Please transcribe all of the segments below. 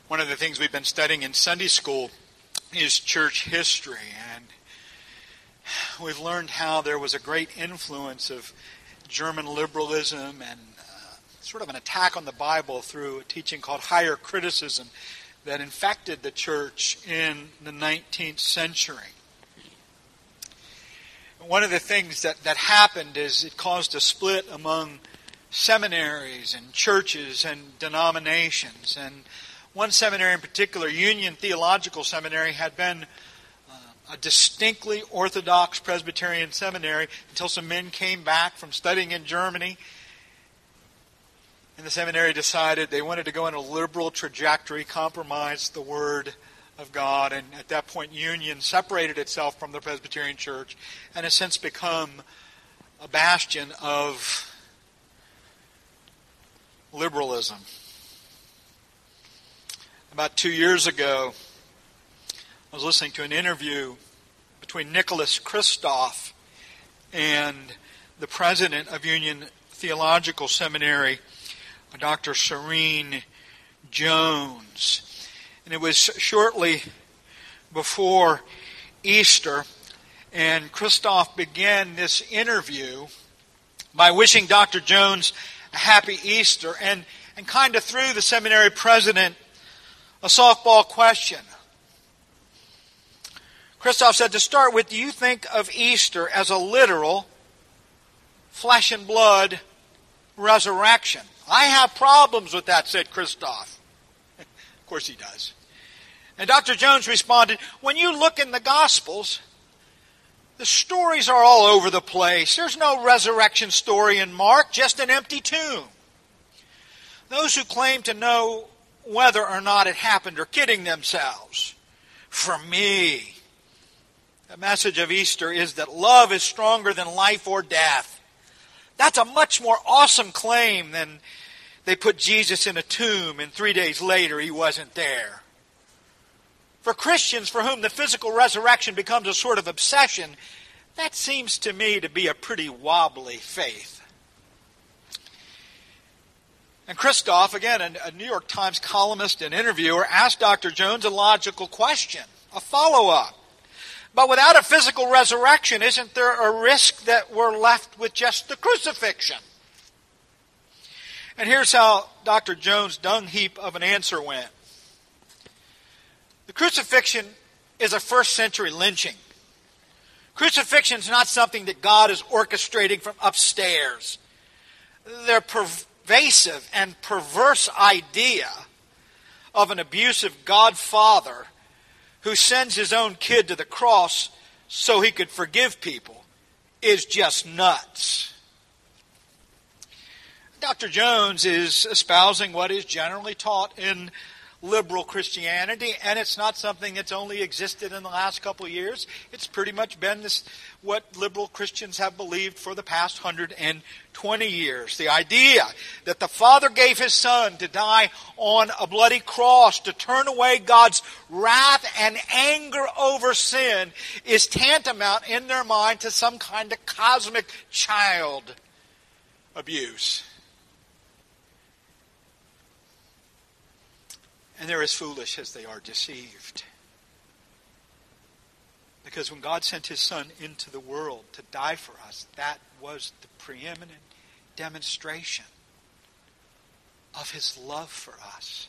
One of the things we've been studying in Sunday school is church history, and we've learned how there was a great influence of German liberalism and sort of an attack on the Bible through a teaching called higher criticism that infected the church in the 19th century. One of the things that happened is it caused a split among seminaries and churches and denominations. And one seminary in particular, Union Theological Seminary, had been a distinctly Orthodox Presbyterian seminary until some men came back from studying in Germany. And the seminary decided they wanted to go in a liberal trajectory, compromise the Word of God. And at that point, Union separated itself from the Presbyterian Church and has since become a bastion of liberalism. About 2 years ago, I was listening to an interview between Nicholas Kristof and the president of Union Theological Seminary, Dr. Serene Jones. And it was shortly before Easter, and Kristof began this interview by wishing Dr. Jones a happy Easter and kind of threw the seminary president a softball question. Kristof said, to start with, do you think of Easter as a literal flesh and blood resurrection? I have problems with that, said Kristof. Of course he does. And Dr. Jones responded, when you look in the Gospels, the stories are all over the place. There's no resurrection story in Mark, just an empty tomb. Those who claim to know whether or not it happened are kidding themselves. For me, the message of Easter is that love is stronger than life or death. That's a much more awesome claim than they put Jesus in a tomb and 3 days later he wasn't there. For Christians for whom the physical resurrection becomes a sort of obsession, that seems to me to be a pretty wobbly faith. And Kristof, again, a New York Times columnist and interviewer, asked Dr. Jones a logical question, a follow-up. But without a physical resurrection, isn't there a risk that we're left with just the crucifixion? And here's how Dr. Jones' dung heap of an answer went. The crucifixion is a first century lynching. Crucifixion is not something that God is orchestrating from upstairs. They're pervasive and perverse idea of an abusive God-Father who sends his own kid to the cross so he could forgive people is just nuts. Dr. Jones is espousing what is generally taught in liberal Christianity, and it's not something that's only existed in the last couple of years. It's pretty much been what liberal Christians have believed for the past 120 years. The idea that the Father gave His Son to die on a bloody cross to turn away God's wrath and anger over sin is tantamount in their mind to some kind of cosmic child abuse. And they're as foolish as they are deceived. Because when God sent His Son into the world to die for us, that was the preeminent demonstration of His love for us.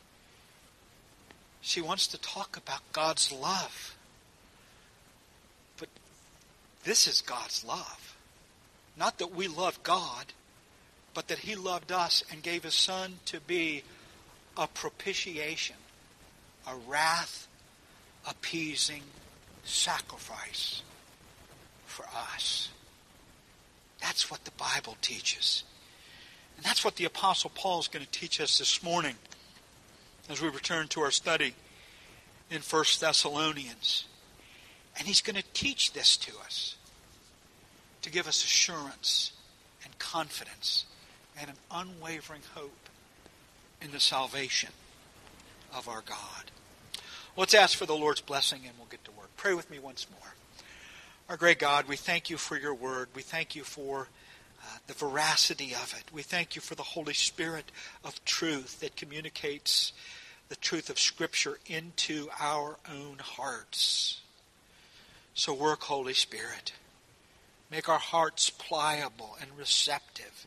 She wants to talk about God's love. But this is God's love. Not that we love God, but that He loved us and gave His Son to be a propitiation, a wrath-appeasing sacrifice for us. That's what the Bible teaches. And that's what the Apostle Paul is going to teach us this morning as we return to our study in 1 Thessalonians. And he's going to teach this to us to give us assurance and confidence and an unwavering hope in the salvation of our God. Let's ask for the Lord's blessing and we'll get to work. Pray with me once more. Our great God, we thank you for your word. We thank you for the veracity of it. We thank you for the Holy Spirit of truth that communicates the truth of Scripture into our own hearts. So work, Holy Spirit. Make our hearts pliable and receptive.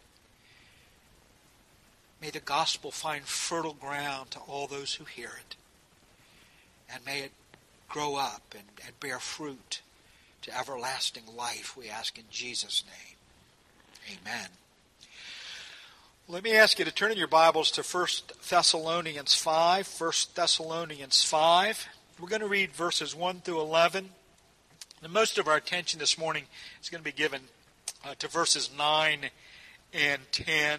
May the gospel find fertile ground to all those who hear it. And may it grow up and bear fruit to everlasting life, we ask in Jesus' name. Amen. Let me ask you to turn in your Bibles to 1 Thessalonians 5. 1 Thessalonians 5. We're going to read verses 1 through 11. And most of our attention this morning is going to be given to verses 9 and 10.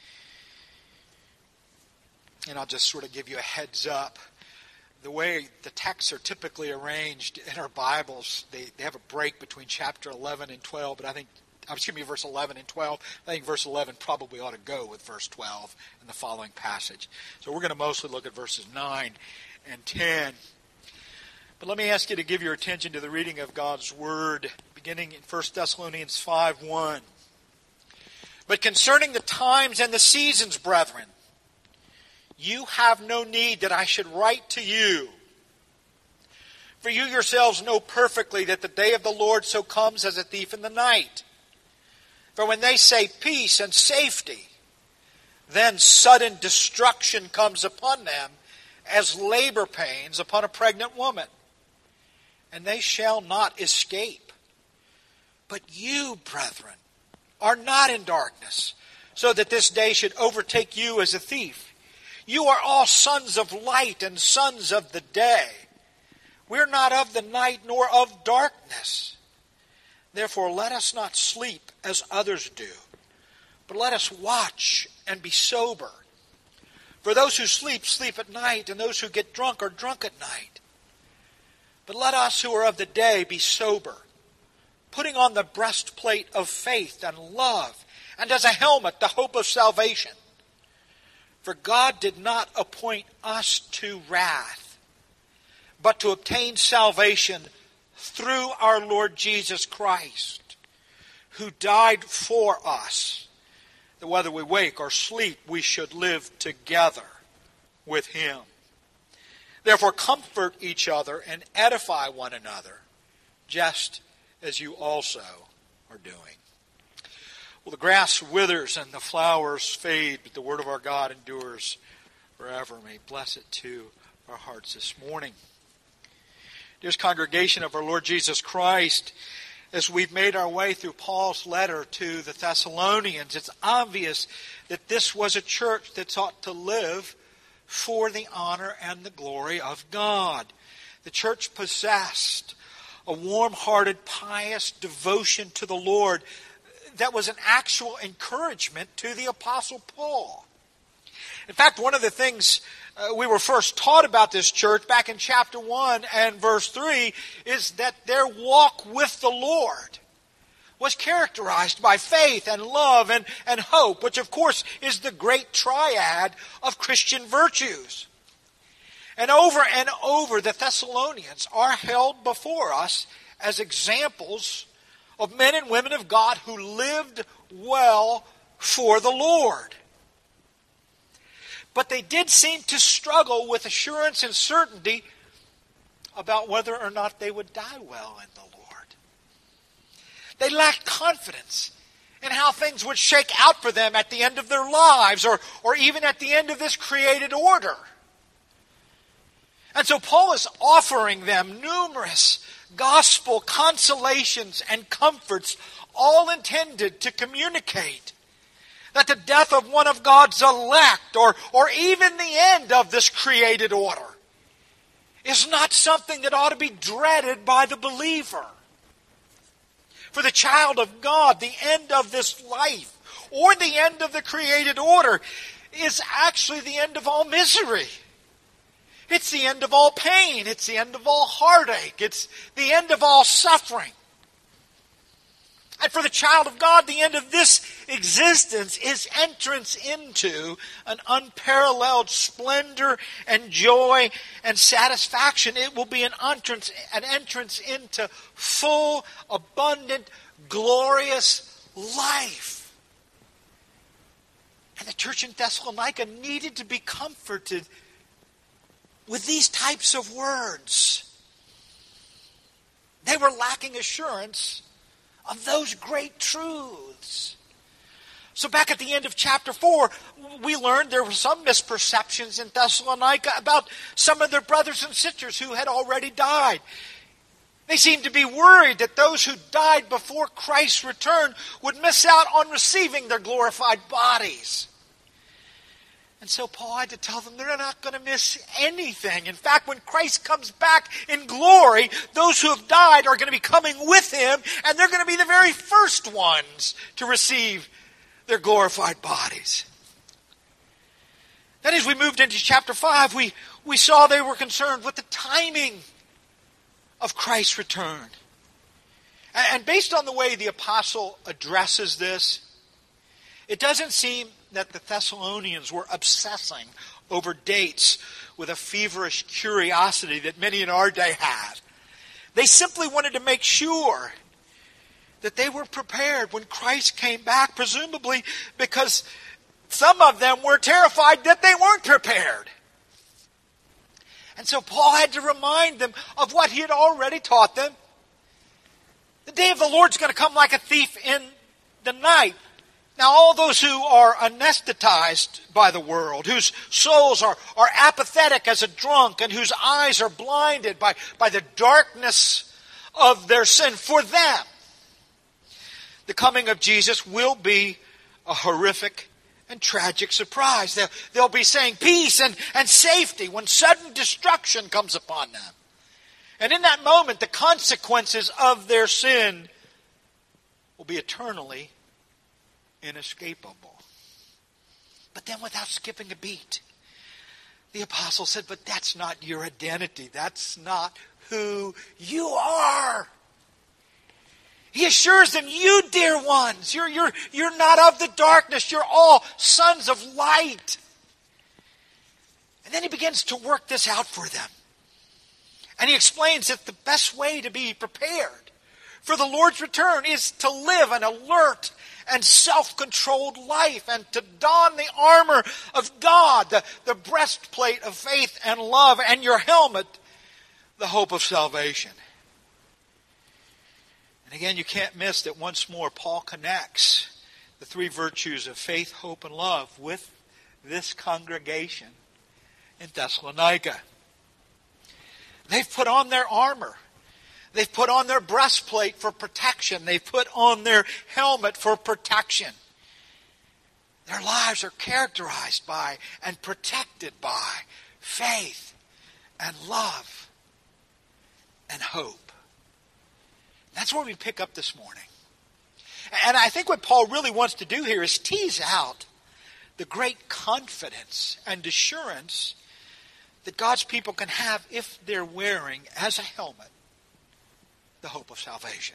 And I'll just sort of give you a heads up. The way the texts are typically arranged in our Bibles, they have a break between chapter 11 and 12, but I think, verse 11 and 12. I think verse 11 probably ought to go with verse 12 in the following passage. So we're going to mostly look at verses 9 and 10. But let me ask you to give your attention to the reading of God's Word, beginning in 1 Thessalonians 5:1. But concerning the times and the seasons, brethren, you have no need that I should write to you. For you yourselves know perfectly that the day of the Lord so comes as a thief in the night. For when they say peace and safety, then sudden destruction comes upon them as labor pains upon a pregnant woman. And they shall not escape. But you, brethren, are not in darkness, so that this day should overtake you as a thief. You are all sons of light and sons of the day. We're not of the night nor of darkness. Therefore let us not sleep as others do, but let us watch and be sober. For those who sleep, sleep at night, and those who get drunk are drunk at night. But let us who are of the day be sober, putting on the breastplate of faith and love, and as a helmet the hope of salvation. For God did not appoint us to wrath, but to obtain salvation through our Lord Jesus Christ, who died for us, that whether we wake or sleep, we should live together with Him. Therefore comfort each other and edify one another, just as you also are doing. Well, the grass withers and the flowers fade, but the word of our God endures forever. May He bless it to our hearts this morning. Dearest congregation of our Lord Jesus Christ, as we've made our way through Paul's letter to the Thessalonians, it's obvious that this was a church that sought to live for the honor and the glory of God. The church possessed a warm-hearted, pious devotion to the Lord that was an actual encouragement to the Apostle Paul. In fact, one of the things we were first taught about this church back in chapter 1 and verse 3 is that their walk with the Lord was characterized by faith and love and hope, which of course is the great triad of Christian virtues. And over, the Thessalonians are held before us as examples of men and women of God who lived well for the Lord. But they did seem to struggle with assurance and certainty about whether or not they would die well in the Lord. They lacked confidence in how things would shake out for them at the end of their lives or even at the end of this created order. And so Paul is offering them numerous gospel consolations and comforts, all intended to communicate that the death of one of God's elect, or even the end of this created order, is not something that ought to be dreaded by the believer. For the child of God, the end of this life, or the end of the created order, is actually the end of all misery. It's the end of all pain. It's the end of all heartache. It's the end of all suffering. And for the child of God, the end of this existence is entrance into an unparalleled splendor and joy and satisfaction. It will be an entrance into full, abundant, glorious life. And the church in Thessalonica needed to be comforted with these types of words. They were lacking assurance of those great truths. So back at the end of chapter 4, we learned there were some misperceptions in Thessalonica about some of their brothers and sisters who had already died. They seemed to be worried that those who died before Christ's return would miss out on receiving their glorified bodies. And so Paul had to tell them they're not going to miss anything. In fact, when Christ comes back in glory, those who have died are going to be coming with him, and they're going to be the very first ones to receive their glorified bodies. Then as we moved into chapter 5, we saw they were concerned with the timing of Christ's return. And based on the way the apostle addresses this, it doesn't seem that the Thessalonians were obsessing over dates with a feverish curiosity that many in our day have. They simply wanted to make sure that they were prepared when Christ came back, presumably because some of them were terrified that they weren't prepared. And so Paul had to remind them of what he had already taught them. The day of the Lord's going to come like a thief in the night. Now, all those who are anesthetized by the world, whose souls are apathetic as a drunk, and whose eyes are blinded by the darkness of their sin, for them, the coming of Jesus will be a horrific and tragic surprise. They'll be saying peace and safety when sudden destruction comes upon them. And in that moment, the consequences of their sin will be eternally inescapable. But then without skipping a beat, the apostle said, but that's not your identity. That's not who you are. He assures them, you dear ones, you're not of the darkness. You're all sons of light. And then he begins to work this out for them. And he explains that the best way to be prepared for the Lord's return is to live an alert and self-controlled life, and to don the armor of God, the breastplate of faith and love, and your helmet, the hope of salvation. And again, you can't miss that once more Paul connects the three virtues of faith, hope, and love with this congregation in Thessalonica. They've put on their armor. They've put on their breastplate for protection. They've put on their helmet for protection. Their lives are characterized by and protected by faith and love and hope. That's where we pick up this morning. And I think what Paul really wants to do here is tease out the great confidence and assurance that God's people can have if they're wearing as a helmet the hope of salvation.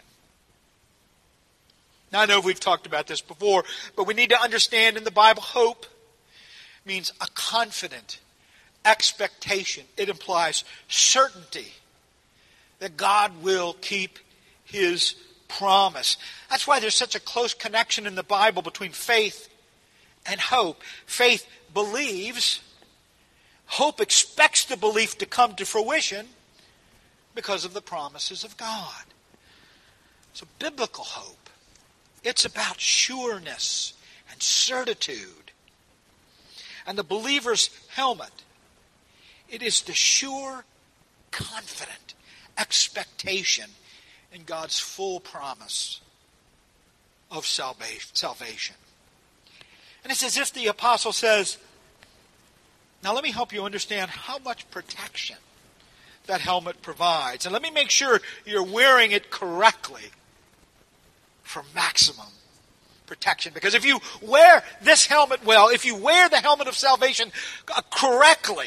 Now, I know we've talked about this before, but we need to understand in the Bible, hope means a confident expectation. It implies certainty that God will keep His promise. That's why there's such a close connection in the Bible between faith and hope. Faith believes. Hope expects the belief to come to fruition because of the promises of God. So biblical hope, it's about sureness and certitude. And the believer's helmet, it is the sure, confident expectation in God's full promise of salvation. And it's as if the apostle says, now let me help you understand how much protection that helmet provides. And let me make sure you're wearing it correctly for maximum protection. Because if you wear this helmet well, if you wear the helmet of salvation correctly,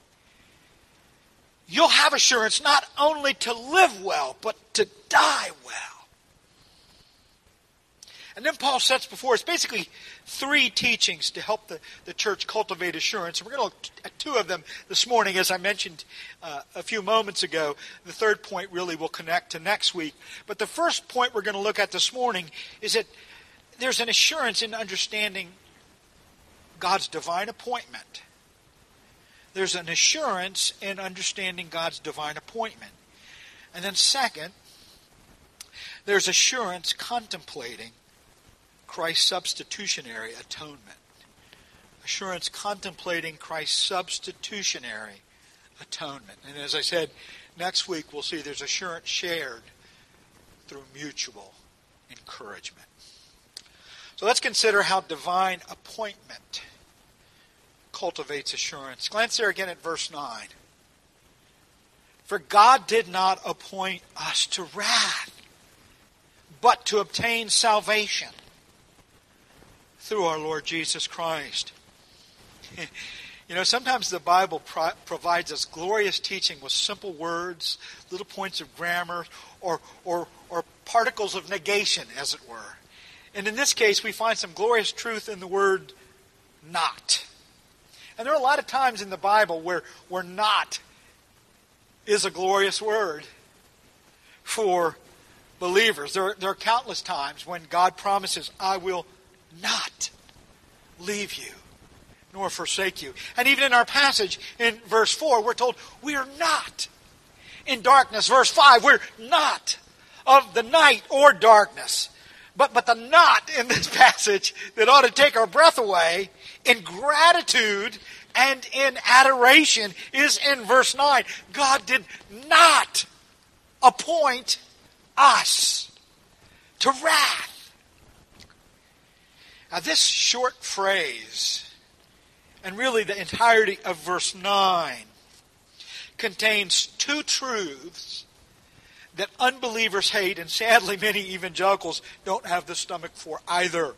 you'll have assurance not only to live well, but to die well. And then Paul sets before us basically three teachings to help the church cultivate assurance. And we're going to look at two of them this morning, as I mentioned a few moments ago. The third point really will connect to next week. But the first point we're going to look at this morning is that there's an assurance in understanding God's divine appointment there's an assurance in understanding God's divine appointment. And then second, there's assurance contemplating Christ's substitutionary atonement. Assurance contemplating Christ's substitutionary atonement. And as I said, next week we'll see there's assurance shared through mutual encouragement. So let's consider how divine appointment cultivates assurance. Glance there again at verse 9. For God did not appoint us to wrath, but to obtain salvation through our Lord Jesus Christ. You know, sometimes the Bible provides us glorious teaching with simple words, little points of grammar, or particles of negation, as it were. And in this case, we find some glorious truth in the word not. And there are a lot of times in the Bible where not is a glorious word for believers. There are countless times when God promises, I will not leave you nor forsake you. And even in our passage in verse 4, we're told we are not in darkness. Verse 5, we're not of the night or darkness. But the not in this passage that ought to take our breath away in gratitude and in adoration is in verse 9. God did not appoint us to wrath. Now this short phrase, and really the entirety of verse 9, contains two truths that unbelievers hate, and sadly many evangelicals don't have the stomach for either.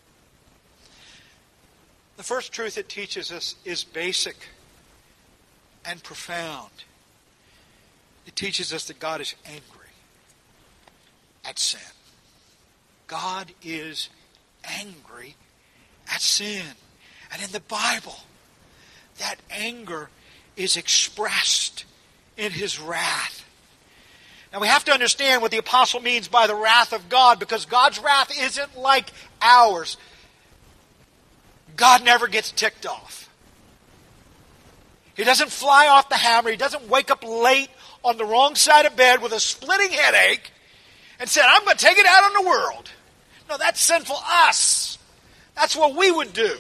The first truth it teaches us is basic and profound. It teaches us that God is angry at sin. God is angry at sin. And in the Bible, that anger is expressed in His wrath. Now we have to understand what the apostle means by the wrath of God, because God's wrath isn't like ours. God never gets ticked off. He doesn't fly off the hammer. He doesn't wake up late on the wrong side of bed with a splitting headache and say, I'm going to take it out on the world. No, that's sinful us. That's what we would do.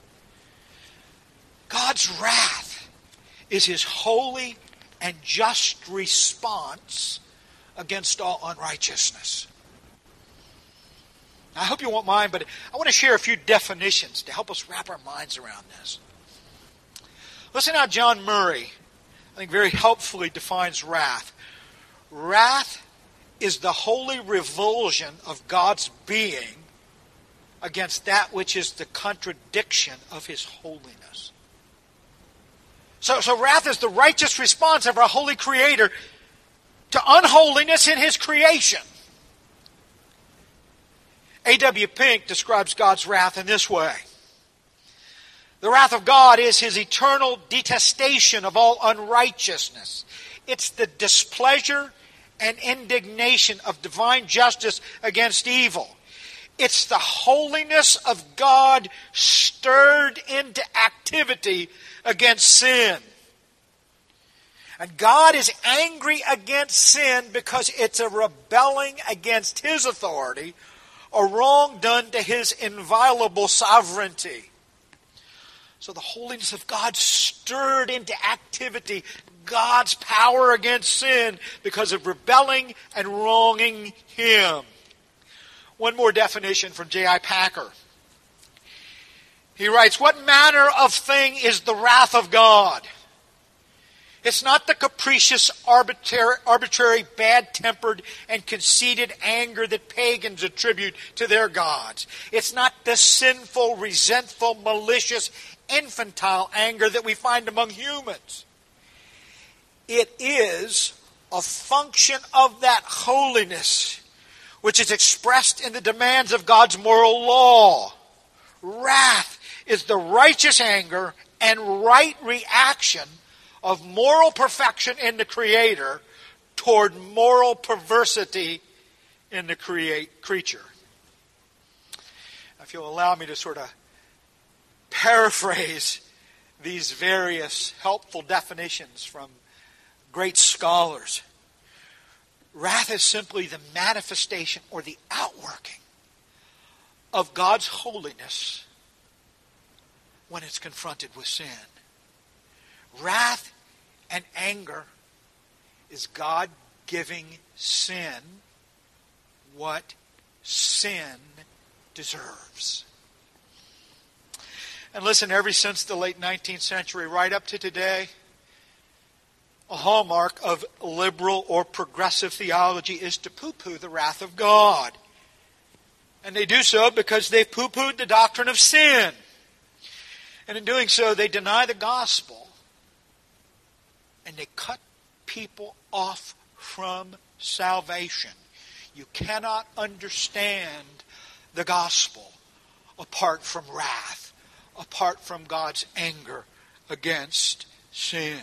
God's wrath is His holy and just response against all unrighteousness. Now, I hope you won't mind, but I want to share a few definitions to help us wrap our minds around this. Listen how John Murray, I think, very helpfully defines wrath. Wrath is the holy revulsion of God's being against that which is the contradiction of His holiness. So wrath is the righteous response of our holy Creator to unholiness in His creation. A.W. Pink describes God's wrath in this way. The wrath of God is His eternal detestation of all unrighteousness. It's the displeasure and indignation of divine justice against evil. It's the holiness of God stirred into activity against sin. And God is angry against sin because it's a rebelling against His authority, a wrong done to His inviolable sovereignty. So the holiness of God stirred into activity God's power against sin because of rebelling and wronging Him. One more definition from J.I. Packer. He writes, what manner of thing is the wrath of God? It's not the capricious, arbitrary, bad-tempered, and conceited anger that pagans attribute to their gods. It's not the sinful, resentful, malicious, infantile anger that we find among humans. It is a function of that holiness which is expressed in the demands of God's moral law. Wrath is the righteous anger and right reaction of moral perfection in the Creator toward moral perversity in the creature. If you'll allow me to sort of paraphrase these various helpful definitions from great scholars, wrath is simply the manifestation or the outworking of God's holiness when it's confronted with sin. Wrath and anger is God giving sin what sin deserves. And listen, ever since the late 19th century, right up to today, a hallmark of liberal or progressive theology is to poo-poo the wrath of God. And they do so because they've poo-pooed the doctrine of sin. And in doing so, they deny the gospel. And they cut people off from salvation. You cannot understand the gospel apart from wrath, apart from God's anger against sin.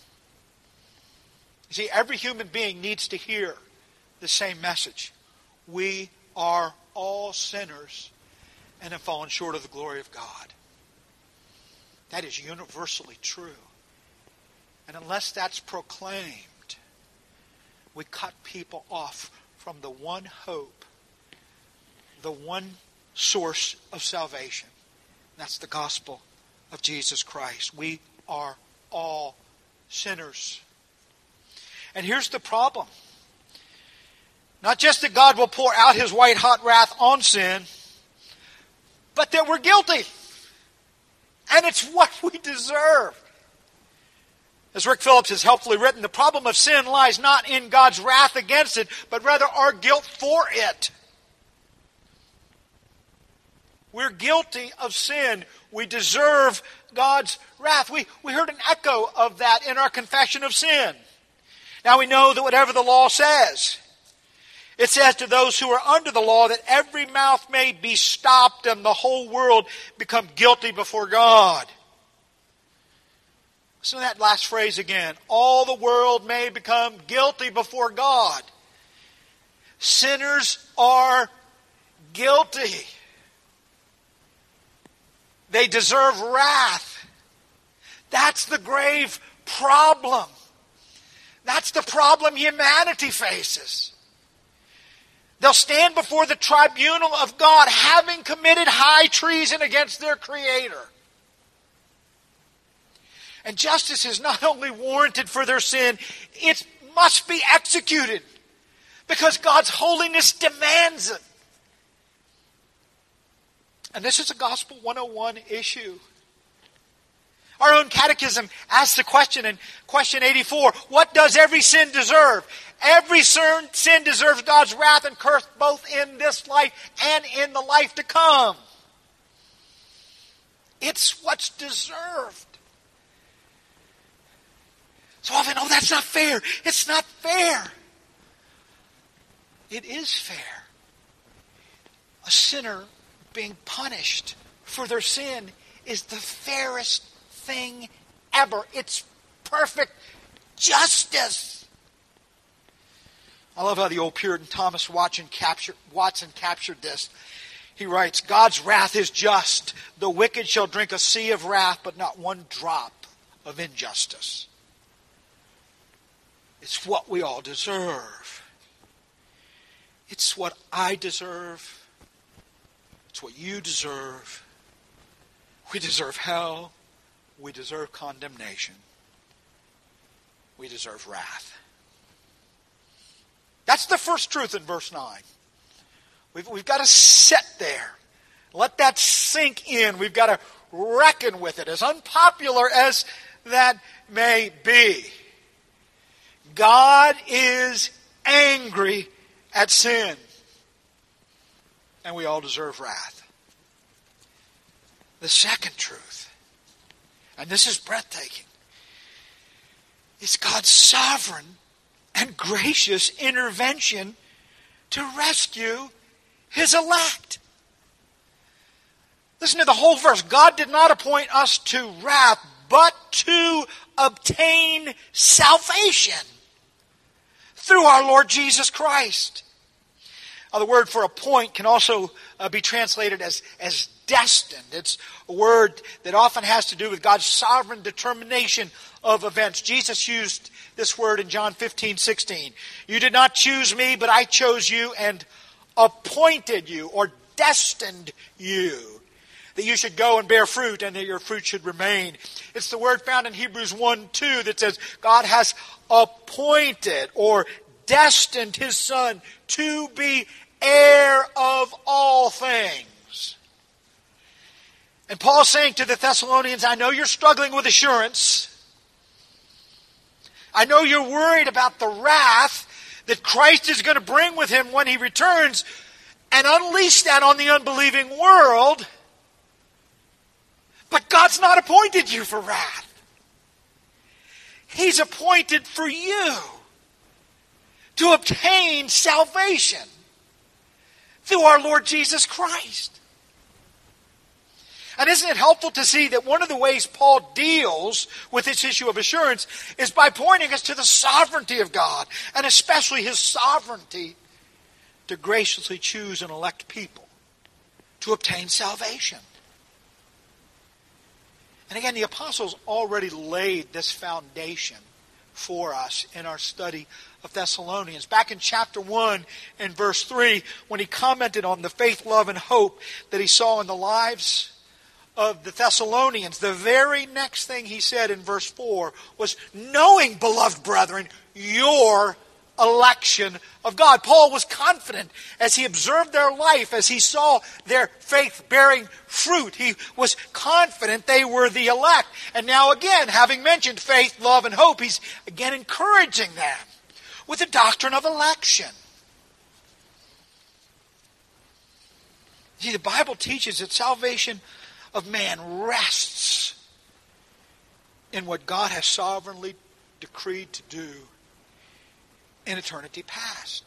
You see, every human being needs to hear the same message. We are all sinners and have fallen short of the glory of God. That is universally true. And unless that's proclaimed, we cut people off from the one hope, the one source of salvation. That's the gospel of Jesus Christ. We are all sinners. And here's the problem. Not just that God will pour out His white-hot wrath on sin, but that we're guilty. And it's what we deserve. As Rick Phillips has helpfully written, the problem of sin lies not in God's wrath against it, but rather our guilt for it. We're guilty of sin. We deserve God's wrath. We heard an echo of that in our confession of sin. Now we know that whatever the law says, it says to those who are under the law that every mouth may be stopped and the whole world become guilty before God. Listen to that last phrase again. All the world may become guilty before God. Sinners are guilty. They deserve wrath. That's the grave problem. That's the problem humanity faces. They'll stand before the tribunal of God having committed high treason against their Creator. And justice is not only warranted for their sin, it must be executed because God's holiness demands it. And this is a Gospel 101 issue. Our own catechism asks the question in question 84, what does every sin deserve? Every sin deserves God's wrath and curse both in this life and in the life to come. It's what's deserved. So often, oh, that's not fair. It's not fair. It is fair. A sinner being punished for their sin is the fairest thing ever. It's perfect justice. I love how the old Puritan Thomas Watson captured this. He writes, God's wrath is just. The wicked shall drink a sea of wrath, but not one drop of injustice. It's what we all deserve. It's what I deserve. It's what you deserve. We deserve hell. We deserve condemnation. We deserve wrath. That's the first truth in verse 9. We've got to sit there. Let that sink in. We've got to reckon with it, as unpopular as that may be. God is angry at sin. And we all deserve wrath. The second truth, and this is breathtaking, is God's sovereign and gracious intervention to rescue His elect. Listen to the whole verse. God did not appoint us to wrath, but to obtain salvation through our Lord Jesus Christ. Now, the word for appoint can also be translated as destined. It's a word that often has to do with God's sovereign determination of events. Jesus used this word in John 15:16. You did not choose me, but I chose you and appointed you, or destined you, that you should go and bear fruit and that your fruit should remain. It's the word found in Hebrews 1:2 that says God has appointed or destined His Son to be heir of all things. And Paul's saying to the Thessalonians, I know you're struggling with assurance. I know you're worried about the wrath that Christ is going to bring with Him when He returns and unleash that on the unbelieving world. But God's not appointed you for wrath. He's appointed for you to obtain salvation through our Lord Jesus Christ. And isn't it helpful to see that one of the ways Paul deals with this issue of assurance is by pointing us to the sovereignty of God, and especially His sovereignty to graciously choose and elect people to obtain salvation. And again, the apostles already laid this foundation for us in our study of Thessalonians. Back in chapter 1 and verse 3, when he commented on the faith, love, and hope that he saw in the lives of the Thessalonians, the very next thing he said in verse 4 was, knowing, beloved brethren, your election of God. Paul was confident as he observed their life, as he saw their faith bearing fruit. He was confident they were the elect. And now again, having mentioned faith, love, and hope, he's again encouraging them with the doctrine of election. See, the Bible teaches that salvation of man rests in what God has sovereignly decreed to do in eternity past.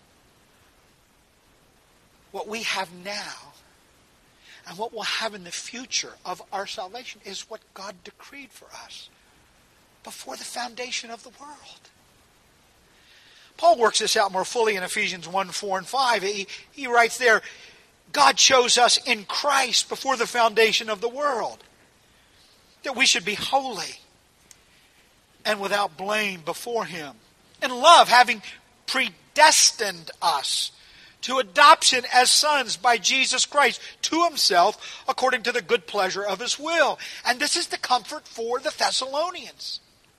What we have now and what we'll have in the future of our salvation is what God decreed for us before the foundation of the world. Paul works this out more fully in Ephesians 1, 4, and 5. He writes there, God chose us in Christ before the foundation of the world, that we should be holy and without blame before Him. In love, having predestined us to adoption as sons by Jesus Christ to Himself, according to the good pleasure of His will. And this is the comfort for the Thessalonians.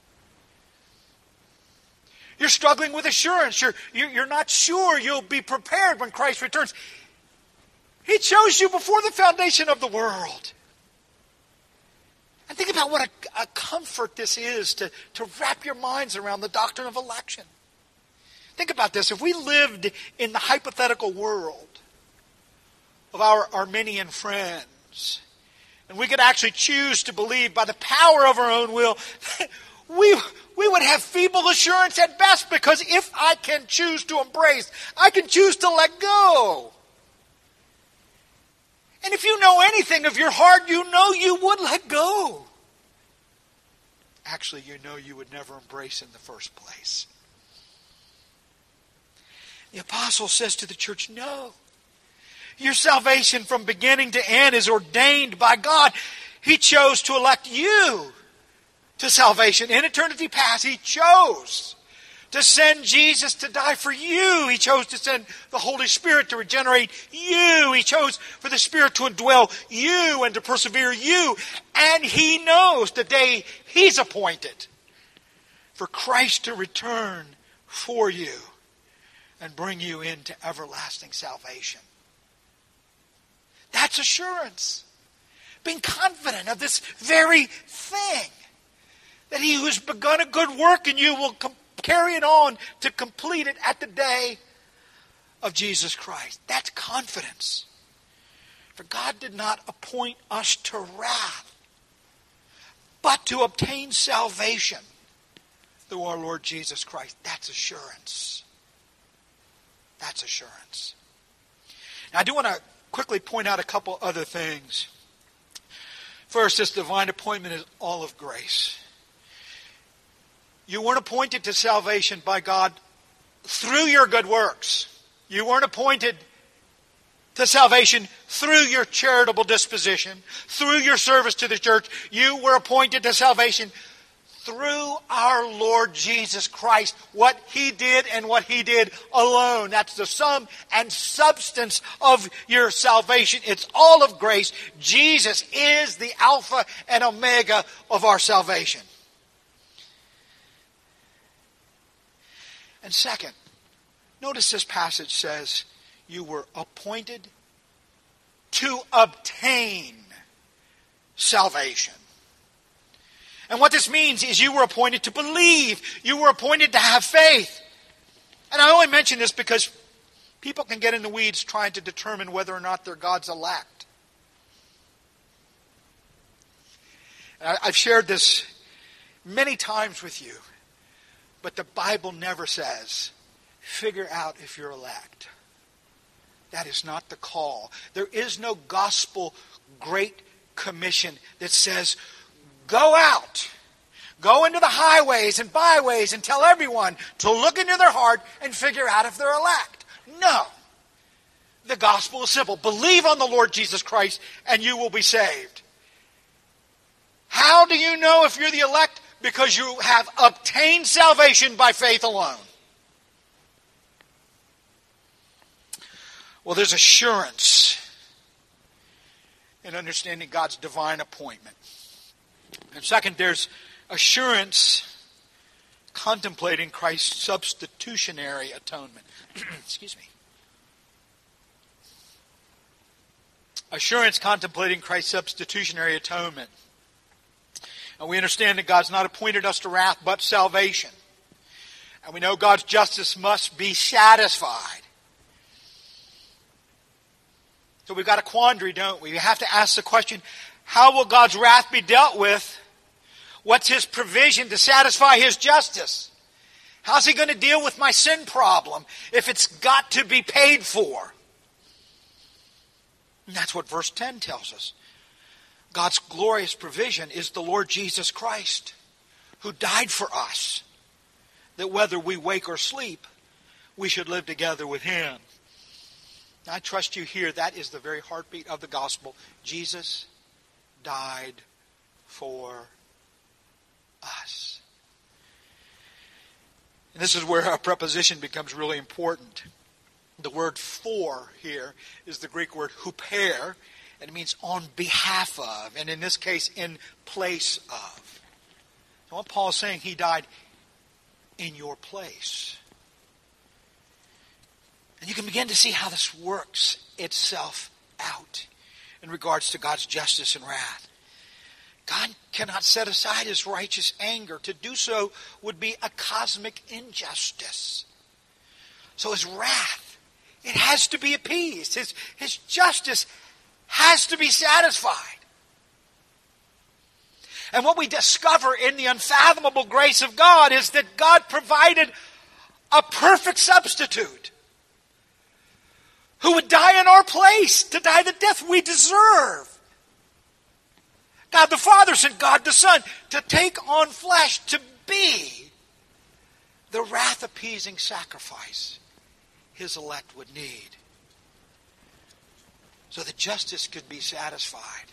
You're struggling with assurance. You're not sure you'll be prepared when Christ returns. He chose you before the foundation of the world. And think about what a comfort this is to wrap your minds around the doctrine of election. Think about this. If we lived in the hypothetical world of our Arminian friends, and we could actually choose to believe by the power of our own will, we would have feeble assurance at best, because if I can choose to embrace, I can choose to let go. And if you know anything of your heart, you know you would let go. Actually, you know you would never embrace in the first place. The apostle says to the church, no. Your salvation from beginning to end is ordained by God. He chose to elect you to salvation. In eternity past, He chose to send Jesus to die for you. He chose to send the Holy Spirit to regenerate you. He chose for the Spirit to indwell you and to persevere you. And He knows the day He's appointed for Christ to return for you and bring you into everlasting salvation. That's assurance. Being confident of this very thing. That He who's begun a good work in you will carry it on to complete it at the day of Jesus Christ. That's confidence. For God did not appoint us to wrath, but to obtain salvation through our Lord Jesus Christ. That's assurance. That's assurance. Now, I do want to quickly point out a couple other things. First, this divine appointment is all of grace. You weren't appointed to salvation by God through your good works. You weren't appointed to salvation through your charitable disposition, through your service to the church. You were appointed to salvation through our Lord Jesus Christ. What He did and what He did alone. That's the sum and substance of your salvation. It's all of grace. Jesus is the Alpha and Omega of our salvation. And second, notice this passage says, you were appointed to obtain salvation. And what this means is you were appointed to believe. You were appointed to have faith. And I only mention this because people can get in the weeds trying to determine whether or not they're God's elect. And I've shared this many times with you, but the Bible never says, figure out if you're elect. That is not the call. There is no gospel great commission that says, go out, go into the highways and byways and tell everyone to look into their heart and figure out if they're elect. No. The gospel is simple. Believe on the Lord Jesus Christ and you will be saved. How do you know if you're the elect? Because you have obtained salvation by faith alone. Well, there's assurance in understanding God's divine appointment. And second, there's assurance contemplating Christ's substitutionary atonement. Excuse me. Assurance contemplating Christ's substitutionary atonement. And we understand that God's not appointed us to wrath, but salvation. And we know God's justice must be satisfied. So we've got a quandary, don't we? We have to ask the question, how will God's wrath be dealt with? What's His provision to satisfy His justice? How's He going to deal with my sin problem if it's got to be paid for? And that's what verse 10 tells us. God's glorious provision is the Lord Jesus Christ, who died for us, that whether we wake or sleep, we should live together with Him. I trust you hear that is the very heartbeat of the gospel. Jesus died for us. And this is where our preposition becomes really important. The word for here is the Greek word huper, and it means on behalf of, and in this case, in place of. So what Paul is saying, He died in your place. And you can begin to see how this works itself out in regards to God's justice and wrath. God cannot set aside His righteous anger. To do so would be a cosmic injustice. So His wrath, it has to be appeased. His justice has to be satisfied. And what we discover in the unfathomable grace of God is that God provided a perfect substitute who would die in our place, to die the death we deserve. God the Father sent God the Son to take on flesh, to be the wrath-appeasing sacrifice His elect would need, so that justice could be satisfied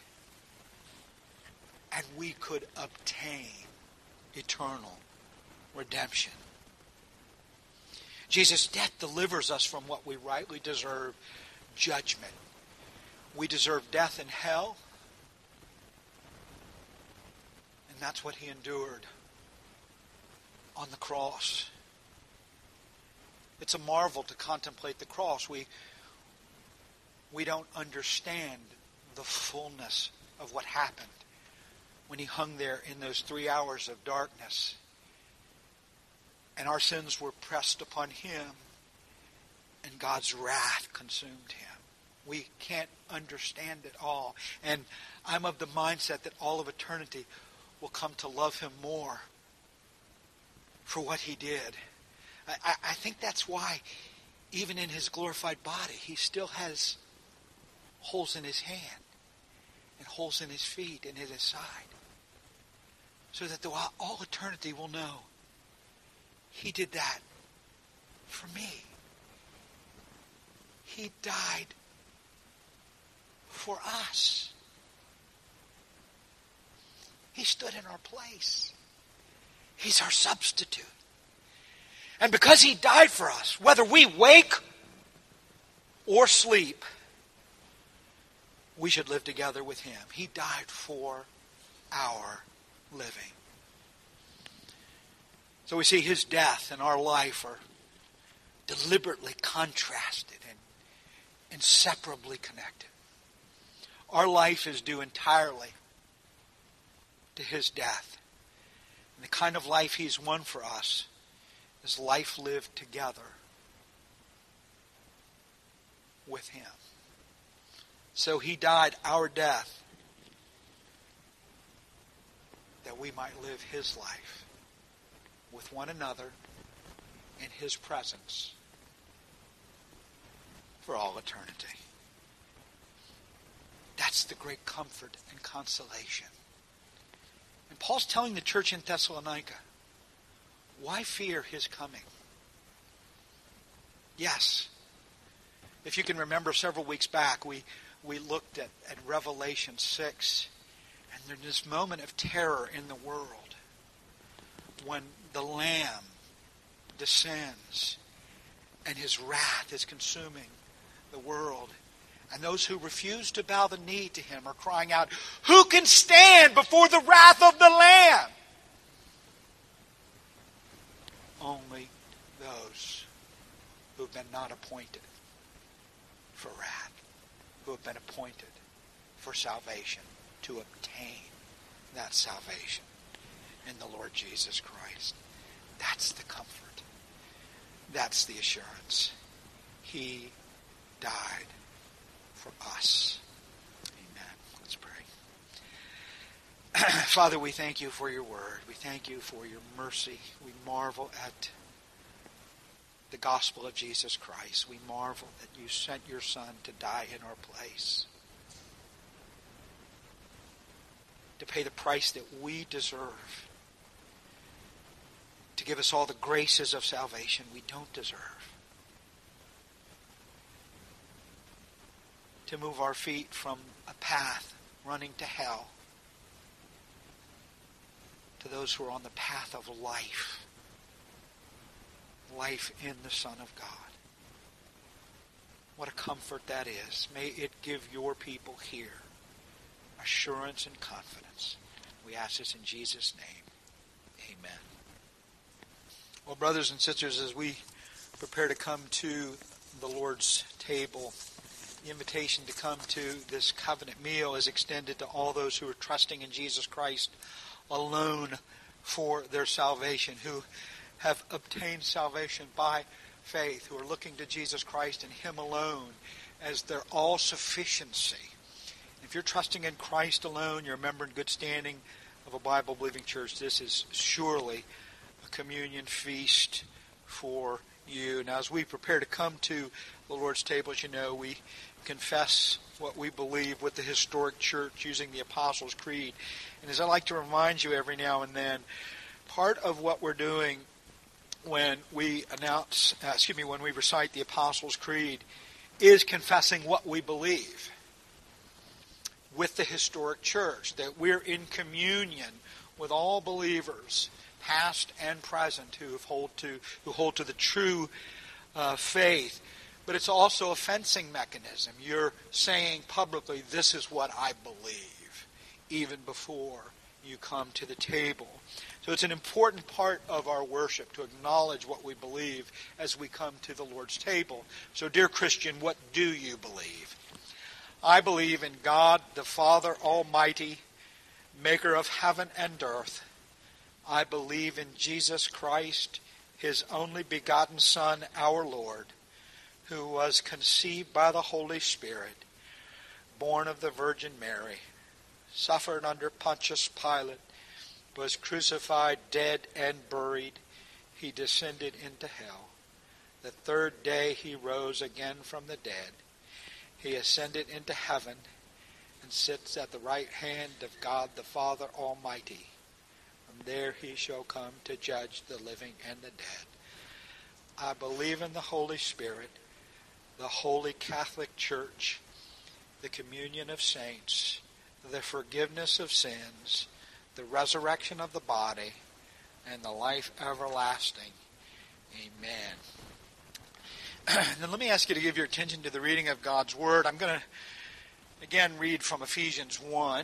and we could obtain eternal redemption. Jesus' death delivers us from what we rightly deserve, judgment. We deserve death in hell, and that's what He endured on the cross. It's a marvel to contemplate the cross. We don't understand the fullness of what happened when He hung there in those 3 hours of darkness. And our sins were pressed upon Him, and God's wrath consumed Him. We can't understand it all. And I'm of the mindset that all of eternity will come to love Him more for what He did. I think that's why, even in His glorified body, He still has holes in His hand and holes in His feet and in His side, so that throughout all eternity will know He did that for me. He died for us. He stood in our place. He's our substitute. And because He died for us, whether we wake or sleep, we should live together with Him. He died for our living. So we see His death and our life are deliberately contrasted and inseparably connected. Our life is due entirely to His death. And the kind of life He's won for us is life lived together with Him. So He died our death that we might live His life with one another in His presence for all eternity. That's the great comfort and consolation. And Paul's telling the church in Thessalonica, why fear His coming? Yes. If you can remember several weeks back, we looked at Revelation 6, and there's this moment of terror in the world when the Lamb descends and His wrath is consuming the world. And those who refuse to bow the knee to Him are crying out, who can stand before the wrath of the Lamb? Only those who have been not appointed for wrath, who have been appointed for salvation, to obtain that salvation in the Lord Jesus Christ. That's the comfort. That's the assurance. He died for us. Amen. Let's pray. Father, we thank You for Your word. We thank You for Your mercy. We marvel at the gospel of Jesus Christ. We marvel that You sent Your Son to die in our place, to pay the price that we deserve, to give us all the graces of salvation we don't deserve, to move our feet from a path running to hell to those who are on the path of life, life in the Son of God. What a comfort that is. May it give Your people here assurance and confidence. We ask this in Jesus' name. Amen. Well, brothers and sisters, as we prepare to come to the Lord's table, the invitation to come to this covenant meal is extended to all those who are trusting in Jesus Christ alone for their salvation, who have obtained salvation by faith, who are looking to Jesus Christ and Him alone as their all-sufficiency. If you're trusting in Christ alone, you're a member in good standing of a Bible-believing church, this is surely a communion feast for you. Now, as we prepare to come to the Lord's table, as you know, we confess what we believe with the historic church using the Apostles' Creed. And as I like to remind you every now and then, part of what we're doing when we when we recite the Apostles' Creed is confessing what we believe with the historic church, that we're in communion with all believers, past and present, who hold to the true faith. But it's also a fencing mechanism. You're saying publicly, this is what I believe, even before you come to the table. So it's an important part of our worship to acknowledge what we believe as we come to the Lord's table. So, dear Christian, what do you believe? I believe in God, the Father Almighty, maker of heaven and earth. I believe in Jesus Christ, His only begotten Son, our Lord, who was conceived by the Holy Spirit, born of the Virgin Mary, suffered under Pontius Pilate, was crucified, dead, and buried. He descended into hell. The third day He rose again from the dead. He ascended into heaven and sits at the right hand of God the Father Almighty. From there He shall come to judge the living and the dead. I believe in the Holy Spirit, the Holy Catholic Church, the communion of saints, the forgiveness of sins, the resurrection of the body, and the life everlasting. Amen. Then let me ask you to give your attention to the reading of God's Word. I'm going to again read from Ephesians 1.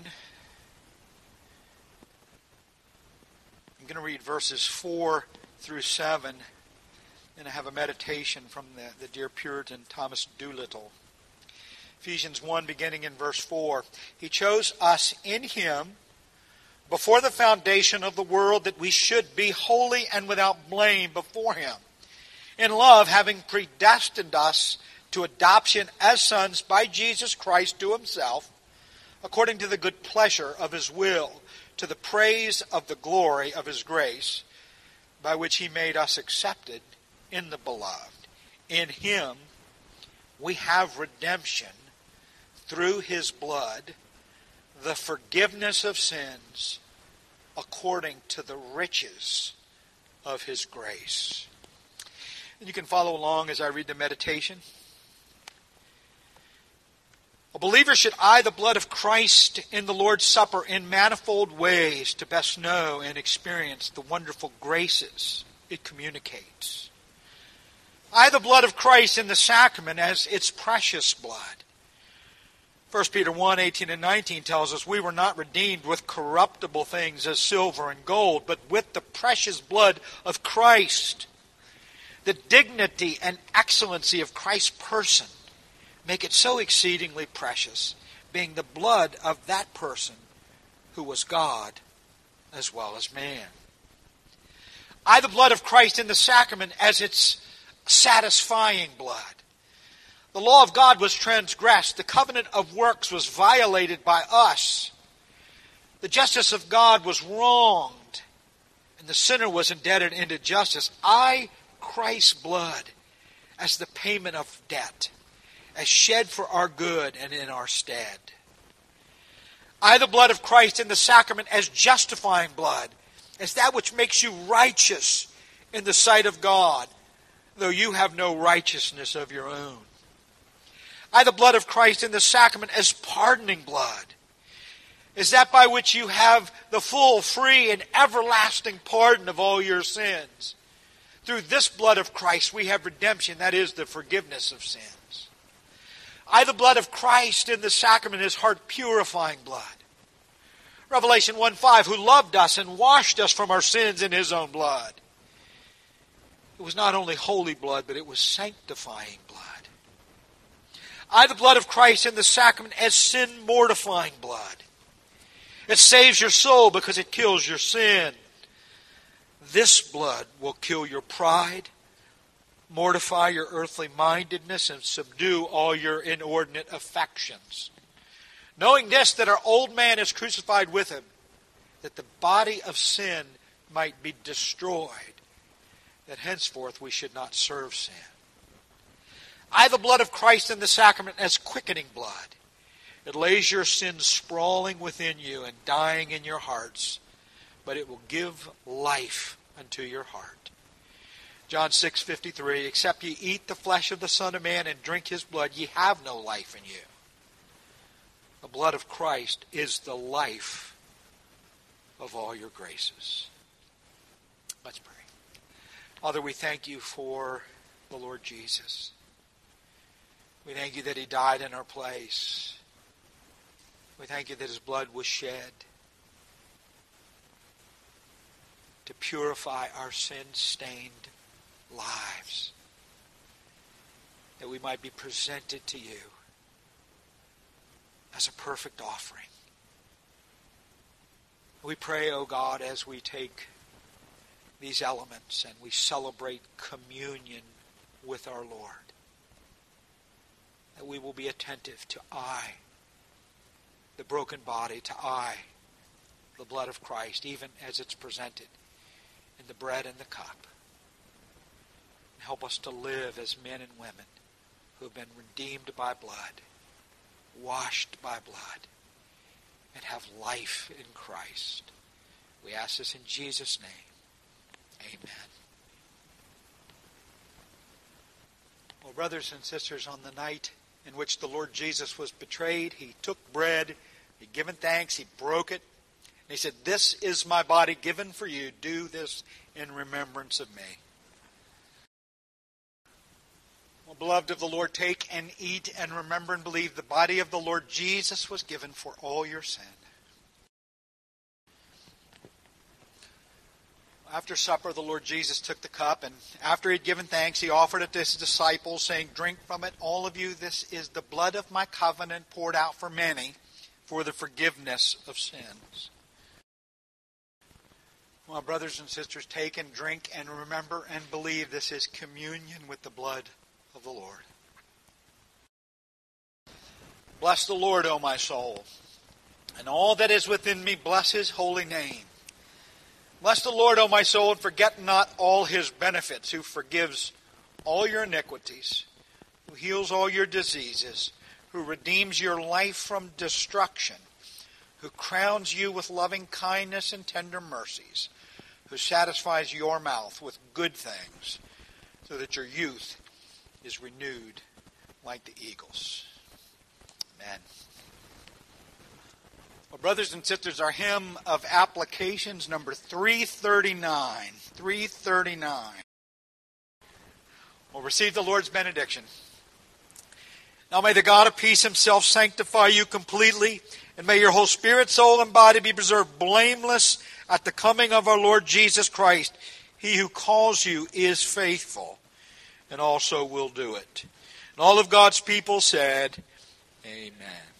I'm going to read verses 4 through 7, and I have a meditation from the dear Puritan Thomas Doolittle. Ephesians 1, beginning in verse 4. He chose us in Him before the foundation of the world, that we should be holy and without blame before Him. In love, having predestined us to adoption as sons by Jesus Christ to Himself, according to the good pleasure of His will, to the praise of the glory of His grace, by which He made us accepted in the Beloved. In Him we have redemption through His blood, the forgiveness of sins, according to the riches of His grace. And you can follow along as I read the meditation. A believer should eye the blood of Christ in the Lord's Supper in manifold ways to best know and experience the wonderful graces it communicates. Eye the blood of Christ in the sacrament as its precious blood. 1 Peter 1, 18 and 19 tells us, we were not redeemed with corruptible things as silver and gold, but with the precious blood of Christ. The dignity and excellency of Christ's person make it so exceedingly precious, being the blood of that person who was God as well as man. Eye the blood of Christ in the sacrament as its satisfying blood. The law of God was transgressed. The covenant of works was violated by us. The justice of God was wronged, and the sinner was indebted into justice. Eye Christ's blood as the payment of debt, as shed for our good and in our stead. Eye the blood of Christ in the sacrament as justifying blood, as that which makes you righteous in the sight of God, though you have no righteousness of your own. Eye the blood of Christ in the sacrament as pardoning blood, as that by which you have the full, free, and everlasting pardon of all your sins. Through this blood of Christ we have redemption, that is, the forgiveness of sins. Eye the blood of Christ in the sacrament as heart-purifying blood. Revelation 1:5, who loved us and washed us from our sins in His own blood. It was not only holy blood, but it was sanctifying blood. Eye the blood of Christ in the sacrament as sin-mortifying blood. It saves your soul because it kills your sin. This blood will kill your pride, mortify your earthly mindedness, and subdue all your inordinate affections. Knowing this, that our old man is crucified with Him, that the body of sin might be destroyed, that henceforth we should not serve sin. Eye the blood of Christ in the sacrament as quickening blood. It lays your sins sprawling within you and dying in your hearts, but it will give life unto your heart. John 6:53, except ye eat the flesh of the Son of Man and drink His blood, ye have no life in you. The blood of Christ is the life of all your graces. Let's pray. Father, we thank You for the Lord Jesus. We thank You that He died in our place. We thank You that His blood was shed to purify our sin-stained lives, that we might be presented to You as a perfect offering. We pray, O God, as we take these elements and we celebrate communion with our Lord, that we will be attentive to eye the broken body, to eye the blood of Christ, even as it's presented in the bread and the cup. And help us to live as men and women who have been redeemed by blood, washed by blood, and have life in Christ. We ask this in Jesus' name. Amen. Well, brothers and sisters, on the night in which the Lord Jesus was betrayed, he took bread, he'd given thanks, he broke it, and he said, "This is my body given for you. Do this in remembrance of me." Well, beloved of the Lord, take and eat and remember and believe the body of the Lord Jesus was given for all your sin. After supper, the Lord Jesus took the cup, and after he had given thanks, he offered it to his disciples, saying, "Drink from it, all of you. This is the blood of my covenant poured out for many for the forgiveness of sins." Well, brothers and sisters, take and drink and remember and believe this is communion with the blood of the Lord. Bless the Lord, O my soul, and all that is within me, bless his holy name. Bless the Lord, O my soul, and forget not all his benefits, who forgives all your iniquities, who heals all your diseases, who redeems your life from destruction, who crowns you with loving kindness and tender mercies, who satisfies your mouth with good things, so that your youth is renewed like the eagles. Amen. Well, brothers and sisters, our hymn of applications, number 339. 339. We'll receive the Lord's benediction. Now may the God of peace himself sanctify you completely, and may your whole spirit, soul, and body be preserved blameless at the coming of our Lord Jesus Christ. He who calls you is faithful, and also will do it. And all of God's people said, Amen.